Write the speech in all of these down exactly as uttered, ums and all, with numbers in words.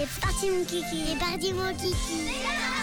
C'est parti mon kiki. C'est parti mon kiki.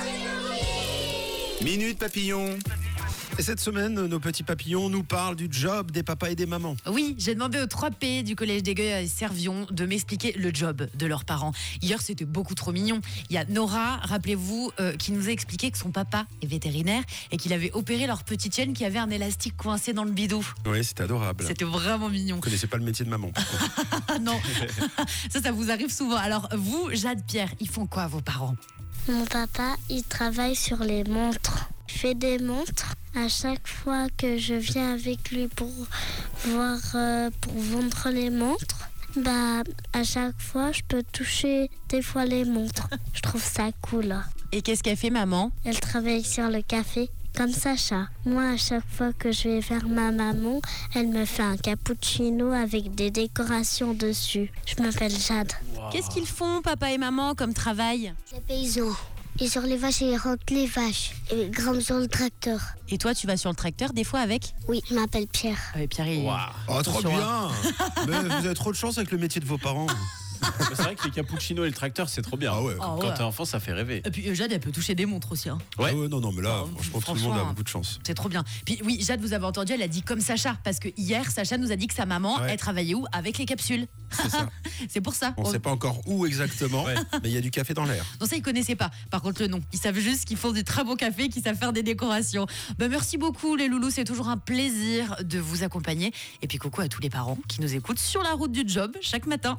Minute Papillon. Et cette semaine, nos petits papillons nous parlent du job des papas et des mamans. Oui, j'ai demandé aux trois P du collège des Gueux à Servion de m'expliquer le job de leurs parents. Hier, c'était beaucoup trop mignon. Il y a Nora, rappelez-vous, euh, qui nous a expliqué que son papa est vétérinaire et qu'il avait opéré leur petite chienne qui avait un élastique coincé dans le bidou. Oui, c'était adorable. C'était vraiment mignon. Vous connaissez pas le métier de maman. Ah non, ça, ça vous arrive souvent. Alors vous, Jade, Pierre, ils font quoi vos parents? Mon papa, il travaille sur les montres. Je fais des montres. À chaque fois que je viens avec lui pour voir, euh, pour vendre les montres, bah, à chaque fois, je peux toucher des fois les montres. Je trouve ça cool. Et qu'est-ce qu'a fait maman? Elle travaille sur le café, comme Sacha. Moi, à chaque fois que je vais vers ma maman, elle me fait un cappuccino avec des décorations dessus. Je m'appelle Jade. Wow. Qu'est-ce qu'ils font, papa et maman, comme travail? Les paysans. Et sur les vaches, ils rentrent les vaches. Et ils grimpent sur le tracteur. Et toi, tu vas sur le tracteur des fois avec? Oui, je m'appelle Pierre. Ah, Pierre, il... wow. Oh, trop bien. Mais vous avez trop de chance avec le métier de vos parents. C'est vrai que les cappuccinos et le tracteur, c'est trop bien. Ah ouais. Oh, Quand ouais. t'es enfant, ça fait rêver. Et puis Jade, elle peut toucher des montres aussi. Hein. Ouais. Ah ouais, non, non, mais là, Oh, franchement, tout le monde a beaucoup de chance. C'est trop bien. Puis oui, Jade, vous avez entendu, elle a dit comme Sacha, parce que hier, Sacha nous a dit que sa maman, Ouais. elle travaillait où? Avec les capsules. C'est ça. C'est pour ça. On ne sait pas encore où exactement, Ouais. mais il y a du café dans l'air. Non, ça, ils connaissaient pas. Par contre, le nom. Ils savent juste qu'ils font du très bon café, qu'ils savent faire des décorations. Ben, merci beaucoup, les loulous. C'est toujours un plaisir de vous accompagner. Et puis, coucou à tous les parents qui nous écoutent sur la route du job chaque matin.